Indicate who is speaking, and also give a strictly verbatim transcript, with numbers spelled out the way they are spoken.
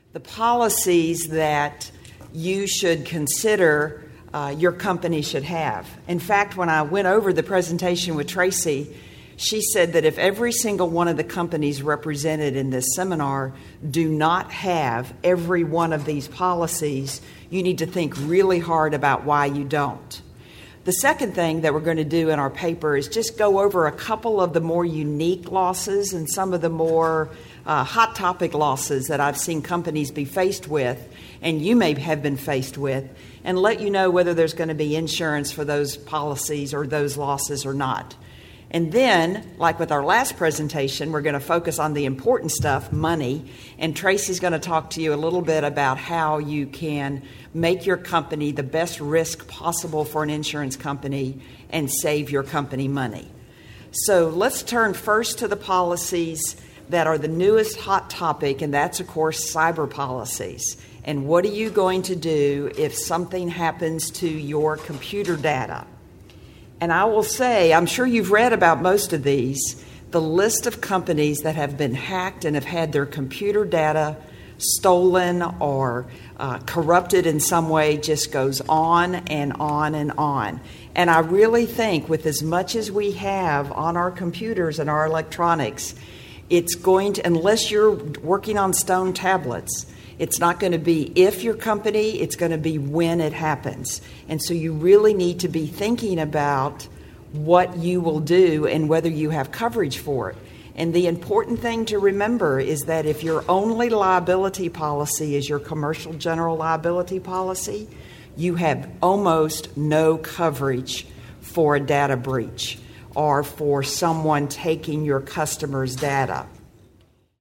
Speaker 1: the policies that you should consider uh, your company should have. In fact, when I went over the presentation with Tracy, she said that if every single one of the companies represented in this seminar do not have every one of these policies, you need to think really hard about why you don't. The second thing that we're going to do in our paper is just go over a couple of the more unique losses and some of the more uh, hot topic losses that I've seen companies be faced with, and you may have been faced with, and let you know whether there's going to be insurance for those policies or those losses or not. And then, like with our last presentation, we're going to focus on the important stuff, money, and Tracy's going to talk to you a little bit about how you can make your company the best risk possible for an insurance company and save your company money. So let's turn first to the policies that are the newest hot topic, and that's, of course, cyber policies. And what are you going to do if something happens to your computer data? And I will say, I'm sure you've read about most of these, the list of companies that have been hacked and have had their computer data stolen or uh, corrupted in some way just goes on and on and on. And I really think with as much as we have on our computers and our electronics, it's going to, unless you're working on stone tablets, it's not going to be if your company, it's going to be when it happens. And so you really need to be thinking about what you will do and whether you have coverage for it. And the important thing to remember is that if your only liability policy is your commercial general liability policy, you have almost no coverage for a data breach or for someone taking your customer's data.